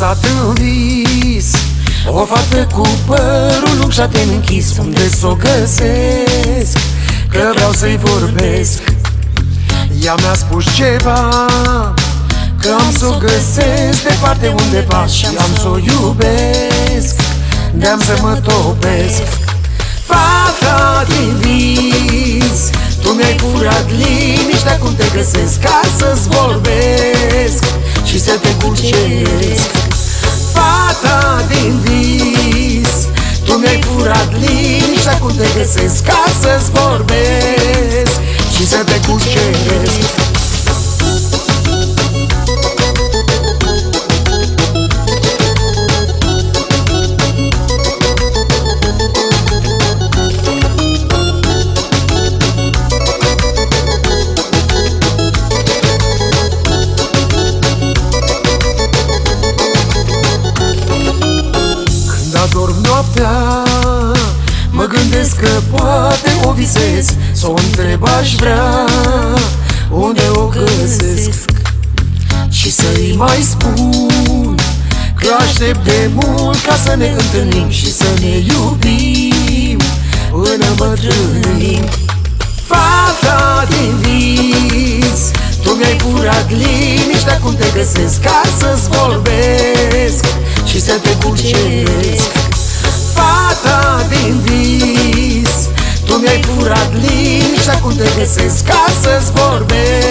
visat în vis o fată cu părul lung și atent închis. Unde s-o găsesc? Că vreau să-i vorbesc. Ea mi-a spus ceva, că am să o găsesc departe undeva și am să o iubesc, de-am să mă topesc. Fata din vis, tu mi-ai furat liniștea, cum te găsesc ca să-ți vorbesc și să te cuceresc. Fata din vis, tu mi-ai furat liniștea, cum te găsesc ca să-ți vorbesc și să te cuceresc. Dorm noaptea, mă gândesc că poate o visez, s-o întreb, aș vrea unde o găsesc și să-i mai spun că aștept de mult ca să ne întâlnim și să ne iubim până bătrânim. Fata din vis, tu mi-ai furat liniștea, cum te găsesc ca să-ți vorbesc și să te cuceresc. Fata din vis, tu mi-ai furat liniștea, cum te găsesc ca să-ți vorbesc